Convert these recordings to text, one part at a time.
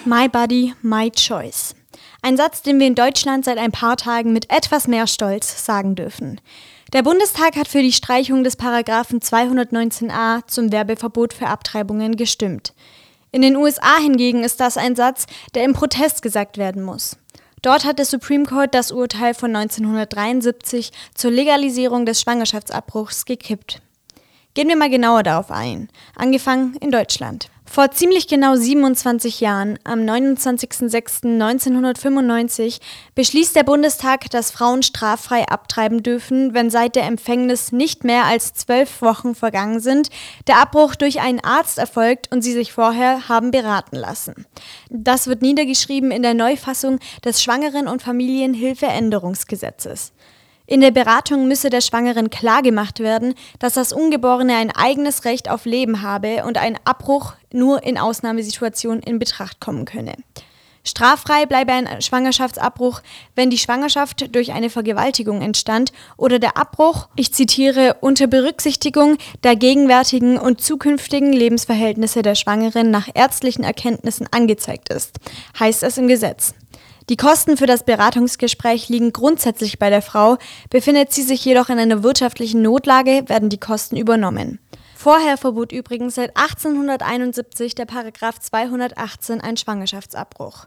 My Body, My Choice. Ein Satz, den wir in Deutschland seit ein paar Tagen mit etwas mehr Stolz sagen dürfen. Der Bundestag hat für die Streichung des Paragraphen 219a zum Werbeverbot für Abtreibungen gestimmt. In den USA hingegen ist das ein Satz, der im Protest gesagt werden muss. Dort hat der Supreme Court das Urteil von 1973 zur Legalisierung des Schwangerschaftsabbruchs gekippt. Gehen wir mal genauer darauf ein, angefangen in Deutschland. Vor ziemlich genau 27 Jahren, am 29.06.1995, beschließt der Bundestag, dass Frauen straffrei abtreiben dürfen, wenn seit der Empfängnis nicht mehr als 12 Wochen vergangen sind, der Abbruch durch einen Arzt erfolgt und sie sich vorher haben beraten lassen. Das wird niedergeschrieben in der Neufassung des Schwangeren- und Familienhilfeänderungsgesetzes. In der Beratung müsse der Schwangeren klargemacht werden, dass das Ungeborene ein eigenes Recht auf Leben habe und ein Abbruch nur in Ausnahmesituationen in Betracht kommen könne. Straffrei bleibe ein Schwangerschaftsabbruch, wenn die Schwangerschaft durch eine Vergewaltigung entstand oder der Abbruch, ich zitiere, unter Berücksichtigung der gegenwärtigen und zukünftigen Lebensverhältnisse der Schwangeren nach ärztlichen Erkenntnissen angezeigt ist, heißt es im Gesetz. Die Kosten für das Beratungsgespräch liegen grundsätzlich bei der Frau, befindet sie sich jedoch in einer wirtschaftlichen Notlage, werden die Kosten übernommen. Vorher verbot übrigens seit 1871 der Paragraph 218 einen Schwangerschaftsabbruch.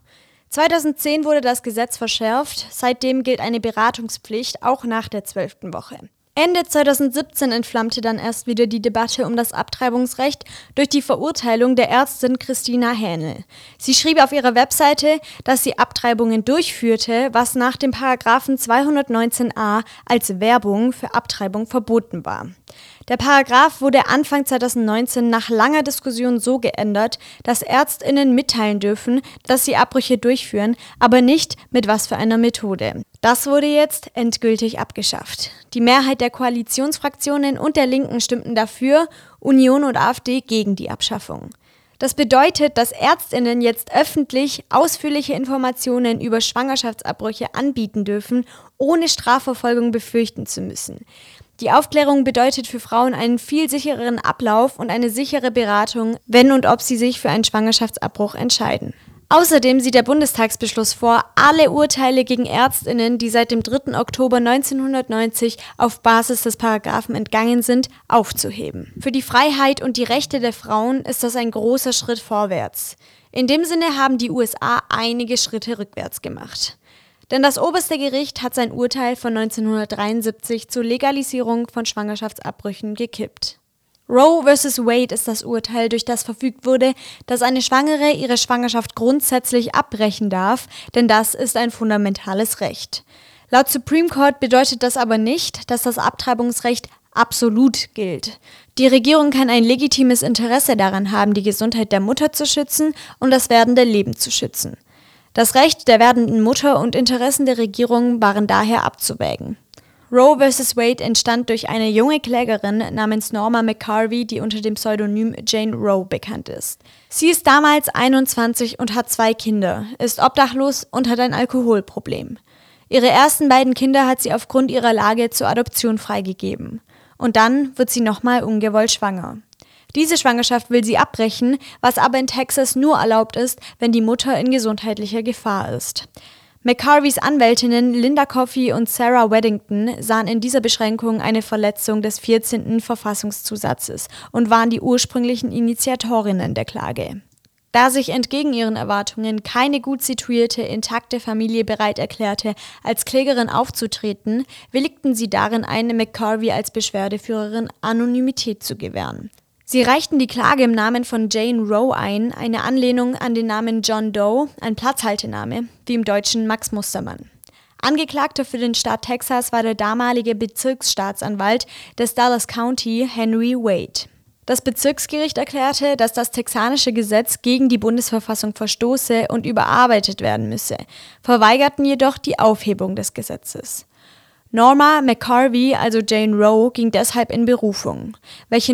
2010 wurde das Gesetz verschärft, seitdem gilt eine Beratungspflicht auch nach der 12. Woche. Ende 2017 entflammte dann erst wieder die Debatte um das Abtreibungsrecht durch die Verurteilung der Ärztin Christina Hähnel. Sie schrieb auf ihrer Webseite, dass sie Abtreibungen durchführte, was nach dem Paragraphen 219a als Werbung für Abtreibung verboten war. Der Paragraph wurde Anfang 2019 nach langer Diskussion so geändert, dass ÄrztInnen mitteilen dürfen, dass sie Abbrüche durchführen, aber nicht mit was für einer Methode. Das wurde jetzt endgültig abgeschafft. Die Mehrheit der Koalitionsfraktionen und der Linken stimmten dafür, Union und AfD gegen die Abschaffung. Das bedeutet, dass ÄrztInnen jetzt öffentlich ausführliche Informationen über Schwangerschaftsabbrüche anbieten dürfen, ohne Strafverfolgung befürchten zu müssen. Die Aufklärung bedeutet für Frauen einen viel sichereren Ablauf und eine sichere Beratung, wenn und ob sie sich für einen Schwangerschaftsabbruch entscheiden. Außerdem sieht der Bundestagsbeschluss vor, alle Urteile gegen ÄrztInnen, die seit dem 3. Oktober 1990 auf Basis des Paragraphen entgangen sind, aufzuheben. Für die Freiheit und die Rechte der Frauen ist das ein großer Schritt vorwärts. In dem Sinne haben die USA einige Schritte rückwärts gemacht. Denn das oberste Gericht hat sein Urteil von 1973 zur Legalisierung von Schwangerschaftsabbrüchen gekippt. Roe vs. Wade ist das Urteil, durch das verfügt wurde, dass eine Schwangere ihre Schwangerschaft grundsätzlich abbrechen darf, denn das ist ein fundamentales Recht. Laut Supreme Court bedeutet das aber nicht, dass das Abtreibungsrecht absolut gilt. Die Regierung kann ein legitimes Interesse daran haben, die Gesundheit der Mutter zu schützen und das werdende Leben zu schützen. Das Recht der werdenden Mutter und Interessen der Regierung waren daher abzuwägen. Roe vs. Wade entstand durch eine junge Klägerin namens Norma McCarvey, die unter dem Pseudonym Jane Roe bekannt ist. Sie ist damals 21 und hat 2 Kinder, ist obdachlos und hat ein Alkoholproblem. Ihre ersten beiden Kinder hat sie aufgrund ihrer Lage zur Adoption freigegeben. Und dann wird sie nochmal ungewollt schwanger. Diese Schwangerschaft will sie abbrechen, was aber in Texas nur erlaubt ist, wenn die Mutter in gesundheitlicher Gefahr ist. McCarveys Anwältinnen Linda Coffey und Sarah Weddington sahen in dieser Beschränkung eine Verletzung des 14. Verfassungszusatzes und waren die ursprünglichen Initiatorinnen der Klage. Da sich entgegen ihren Erwartungen keine gut situierte, intakte Familie bereit erklärte, als Klägerin aufzutreten, willigten sie darin ein, McCarvey als Beschwerdeführerin Anonymität zu gewähren. Sie reichten die Klage im Namen von Jane Roe ein, eine Anlehnung an den Namen John Doe, ein Platzhaltename, wie im Deutschen Max Mustermann. Angeklagter für den Staat Texas war der damalige Bezirksstaatsanwalt des Dallas County, Henry Wade. Das Bezirksgericht erklärte, dass das texanische Gesetz gegen die Bundesverfassung verstoße und überarbeitet werden müsse, verweigerten jedoch die Aufhebung des Gesetzes. Norma McCarvey, also Jane Roe, ging deshalb in Berufung, welche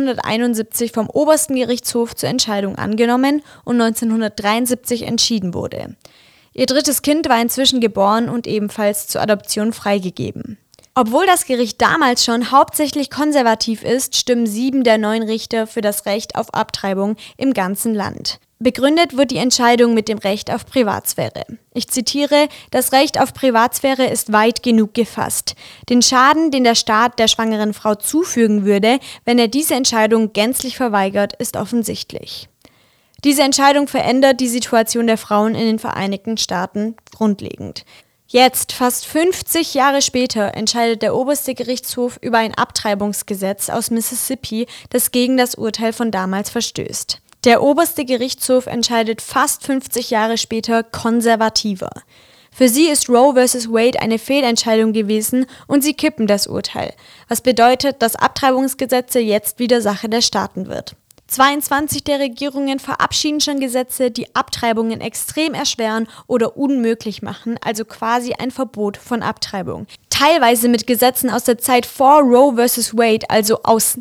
1971 vom obersten Gerichtshof zur Entscheidung angenommen und 1973 entschieden wurde. Ihr drittes Kind war inzwischen geboren und ebenfalls zur Adoption freigegeben. Obwohl das Gericht damals schon hauptsächlich konservativ ist, stimmen 7 der 9 Richter für das Recht auf Abtreibung im ganzen Land. Begründet wird die Entscheidung mit dem Recht auf Privatsphäre. Ich zitiere: Das Recht auf Privatsphäre ist weit genug gefasst. Den Schaden, den der Staat der schwangeren Frau zufügen würde, wenn er diese Entscheidung gänzlich verweigert, ist offensichtlich. Diese Entscheidung verändert die Situation der Frauen in den Vereinigten Staaten grundlegend. Jetzt, fast 50 Jahre später, entscheidet der oberste Gerichtshof über ein Abtreibungsgesetz aus Mississippi, das gegen das Urteil von damals verstößt. Der oberste Gerichtshof entscheidet fast 50 Jahre später konservativer. Für sie ist Roe vs. Wade eine Fehlentscheidung gewesen und sie kippen das Urteil, was bedeutet, dass Abtreibungsgesetze jetzt wieder Sache der Staaten wird. 22 der Regierungen verabschieden schon Gesetze, die Abtreibungen extrem erschweren oder unmöglich machen, also quasi ein Verbot von Abtreibung. Teilweise mit Gesetzen aus der Zeit vor Roe vs. Wade, also aus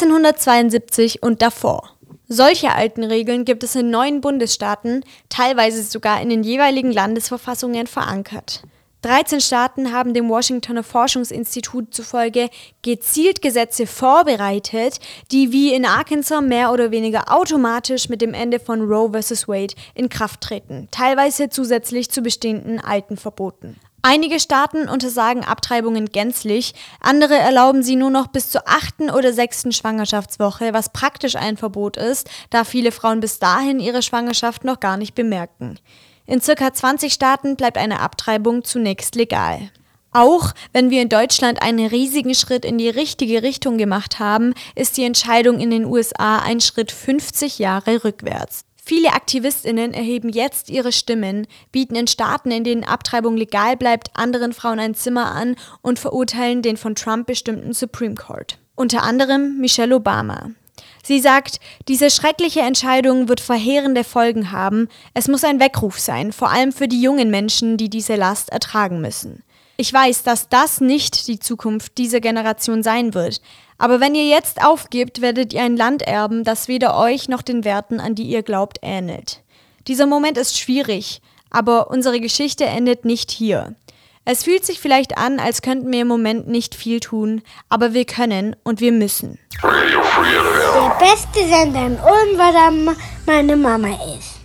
1972 und davor. Solche alten Regeln gibt es in 9 Bundesstaaten, teilweise sogar in den jeweiligen Landesverfassungen verankert. 13 Staaten haben dem Washingtoner Forschungsinstitut zufolge gezielt Gesetze vorbereitet, die wie in Arkansas mehr oder weniger automatisch mit dem Ende von Roe vs. Wade in Kraft treten, teilweise zusätzlich zu bestehenden alten Verboten. Einige Staaten untersagen Abtreibungen gänzlich, andere erlauben sie nur noch bis zur 8. oder 6. Schwangerschaftswoche, was praktisch ein Verbot ist, da viele Frauen bis dahin ihre Schwangerschaft noch gar nicht bemerken. In ca. 20 Staaten bleibt eine Abtreibung zunächst legal. Auch wenn wir in Deutschland einen riesigen Schritt in die richtige Richtung gemacht haben, ist die Entscheidung in den USA ein Schritt 50 Jahre rückwärts. Viele AktivistInnen erheben jetzt ihre Stimmen, bieten in Staaten, in denen Abtreibung legal bleibt, anderen Frauen ein Zimmer an und verurteilen den von Trump bestimmten Supreme Court. Unter anderem Michelle Obama. Sie sagt, diese schreckliche Entscheidung wird verheerende Folgen haben. Es muss ein Weckruf sein, vor allem für die jungen Menschen, die diese Last ertragen müssen. Ich weiß, dass das nicht die Zukunft dieser Generation sein wird. Aber wenn ihr jetzt aufgebt, werdet ihr ein Land erben, das weder euch noch den Werten, an die ihr glaubt, ähnelt. Dieser Moment ist schwierig, aber unsere Geschichte endet nicht hier. Es fühlt sich vielleicht an, als könnten wir im Moment nicht viel tun, aber wir können und wir müssen. Der beste Sender in Ulm, weil da meine Mama ist.